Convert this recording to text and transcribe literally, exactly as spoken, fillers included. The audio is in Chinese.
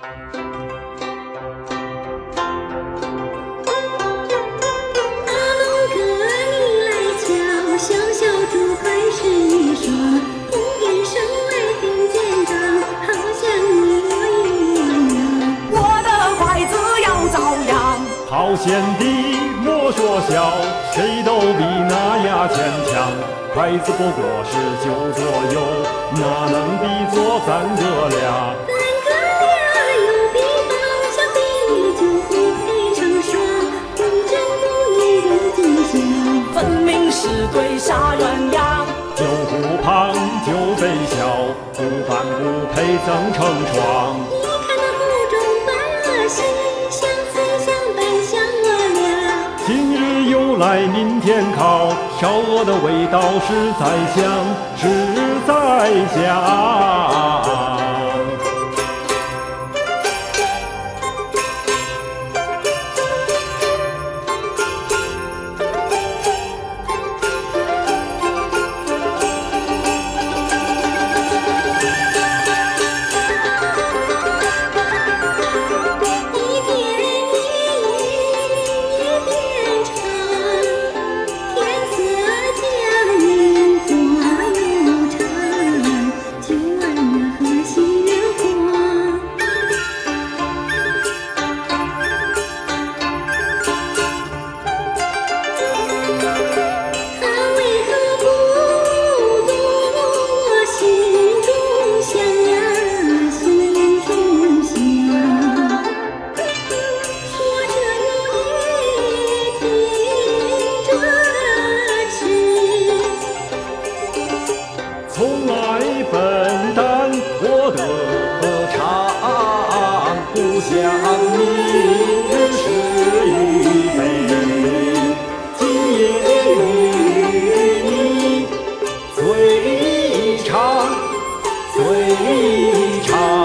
好贤弟莫说笑，谁都比那牙签强。筷子不过是九左右，哪能比作三个俩？ 三个俩有比方，相比就不配成双。公正不义的景象， 分明是对杀鸳鸯。 酒壶旁酒杯小，不般不配曾成双。 你看那壶中伴了谁？相似相伴相我俩。 今日有来明天烤，烧鹅的味道实在香，实在香。从来笨蛋我的唱，不想明日是与非，今夜与你最长最长。